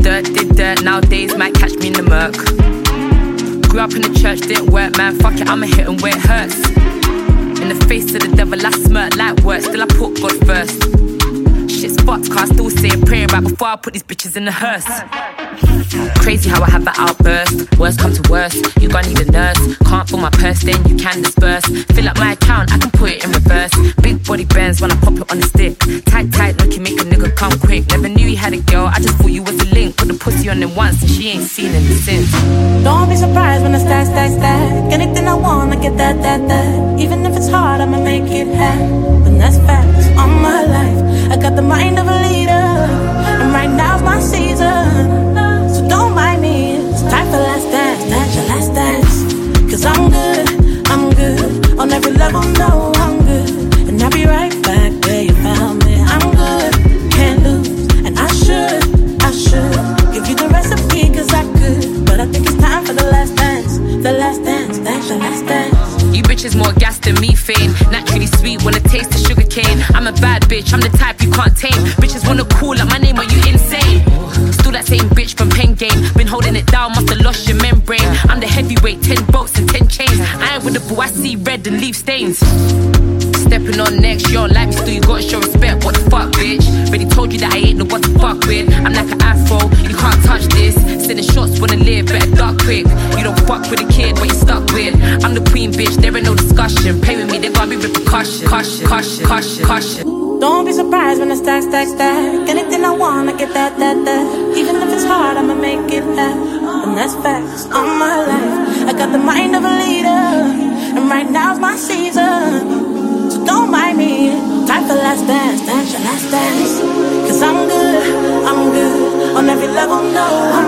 did dirt. Nowadays might catch me in the murk. Grew up in the church, didn't work, man. Fuck it, I'ma hit 'em where it hurts. In the face of the devil, I smirk like work. Still I put God first. Shit's fucked, cause I still say a prayer right before I put these bitches in the hearse. Crazy how I have an outburst. Worst come to worst, you gon' need a nurse. Can't fill my purse, then you can disperse. Fill up my account, I can put it in reverse. Big body bends when I pop it on the stick. Tight, look, you make a nigga come quick. Never knew you had a girl, I just thought you was a link. Put the pussy on him once and she ain't seen him since. Don't be surprised when I stack. Anything I want, I get that. Even if it's hard, I'ma make it happen. That's facts on my life. I got the mind of a leader, and right now's my season. So don't mind me, it's time for last dance, that's your last dance. Cause I'm good, on every level, no, I'm good. And I'll be right back where you found me. I'm good, can't lose, and I should give you the recipe cause I could. But I think it's time for the last dance, that's your last dance. You bitches more gas than methane. Naturally sweet when it tastes the sugar cane. I'm a bad bitch, I'm the type you can't tame. Bitches wanna call up my name, are you insane? Still that same bitch from Pen Game. Been holding it down, must've lost your membrane. I'm the heavyweight, 10 bolts and 10 chains. I ain't with the boo, I see red and leave stains. Stepping on next, you don't like me, still you gotta show respect. What the fuck, bitch? Already told you that I ain't no what to fuck with. I'm like an afro, you can't touch this. Sending shots wanna live, better duck quick. You don't fuck with a kid, what you stuck with. I'm the queen, bitch, there ain't no discussion. Play with me, there gotta be repercussion. Caution. Don't be surprised when I stack. Anything I want, I get that. Even if it's hard, I'ma make it happen. And that's facts on my life. I got the mind of a leader, and right now's my season. So don't mind me, time for last dance, that's your last dance. Cause I'm good, on every level, no.